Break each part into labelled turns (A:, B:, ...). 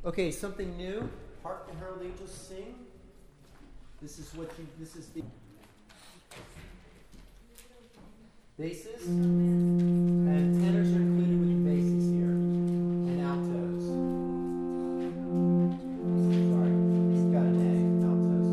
A: Okay, something new. Hark the Herald Angels Sing. This is the basses, and tenors are included with the basses here, and altos. Sorry, it's got an A, altos.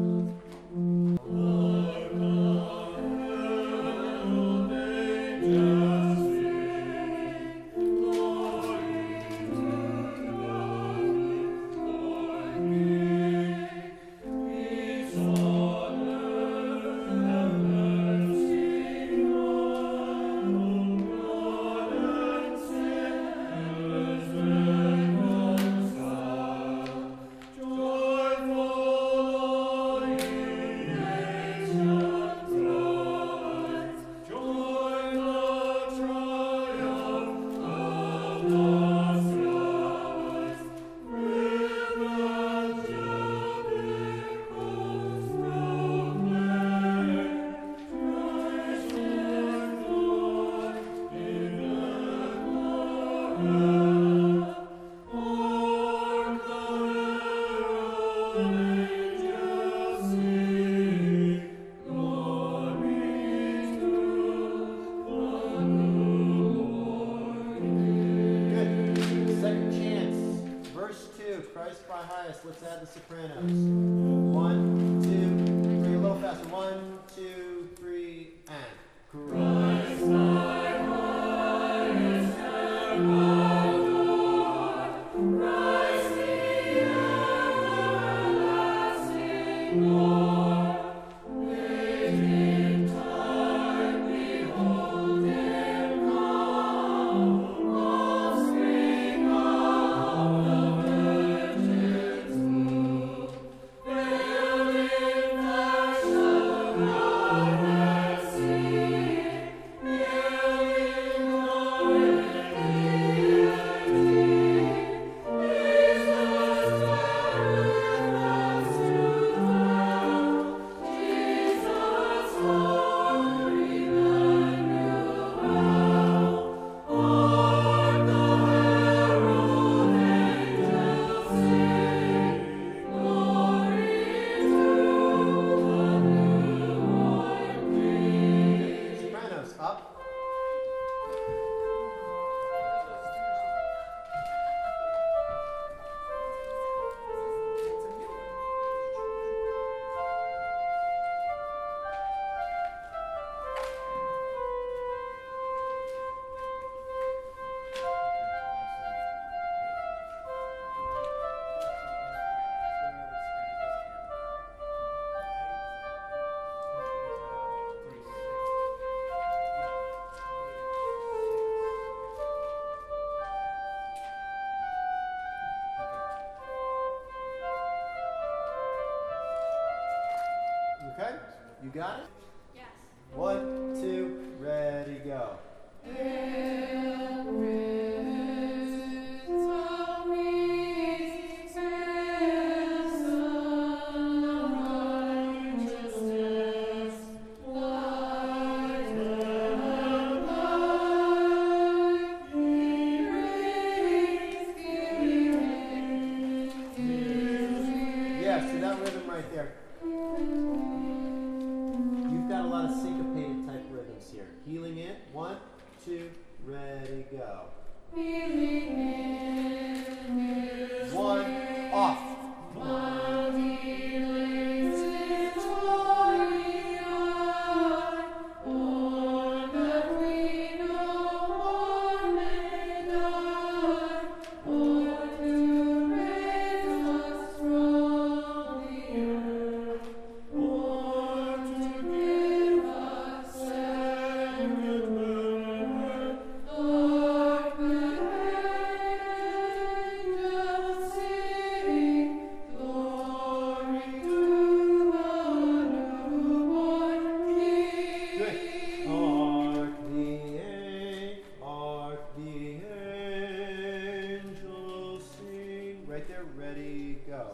A: Let's add the sopranos. 1, 2, 3, a little faster. 1, 2, 3, and Christ thy highest Lord, Christ the everlasting Lord, living time, behold him come, offspring of the Virgin's womb, veiled in flesh of God and sea, veiled in glory and deity, Jesus died with us to dwell, Jesus Lord, Emmanuel. Hark the herald angels sing, glory to the newborn King. Sopranos up. Okay, you got it?
B: Yes.
A: 1, 2, ready, go. Yeah, see that rhythm right there. You've got a lot of syncopated type rhythms here. Healing in. 1, 2, ready, go. 1, off. Right there, ready, go.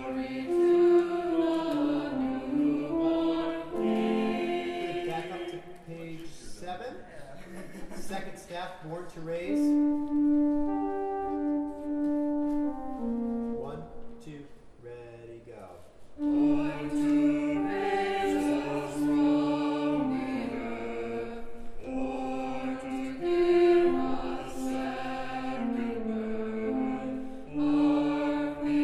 A: Back up to Born to Raise. 1, 2, ready, go. Born to raise us from the earth, born to give us second birth, hark the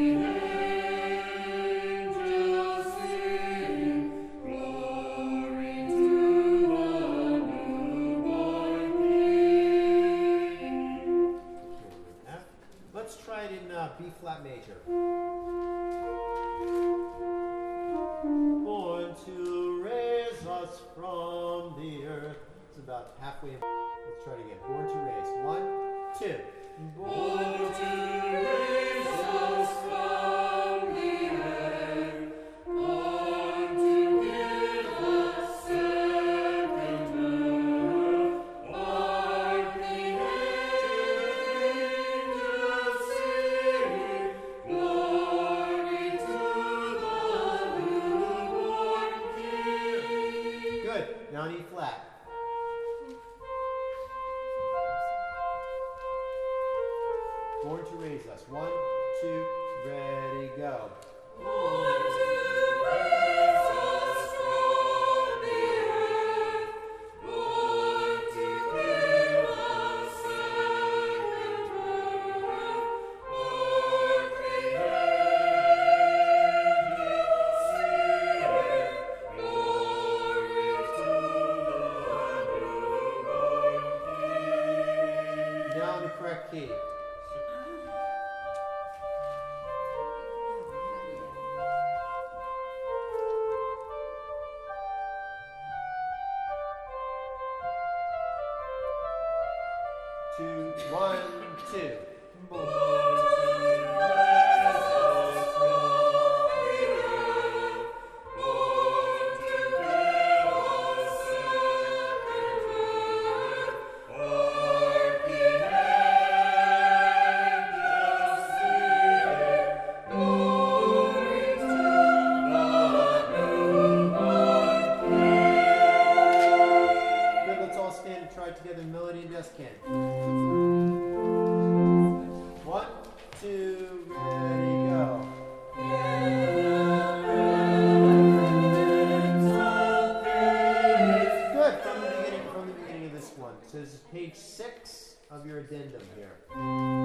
A: angels sing, glory to the newborn King. Let's try it in B flat major. Born to raise us from the earth. It's about halfway. Let's try it again. Born to raise. 1, 2. Born to raise us from the earth. Born to give us second birth. Hark the angels sing, glory to the newborn King. Good. Now on E flat. Born to raise us. 1, 2, ready, go. Born to raise us from the earth, born to give us second birth, hark the angels sing, glory to the newborn King. Now in the correct key. Two, 1, 2. Born to raise us from the earth, born to give us second birth, hark the angels sing, glory to the newborn King. Good, let's all stand and try it together, melody and descant. 1, 2, ready, go. Good. From the beginning of this one. It says page 6 of your addendum here.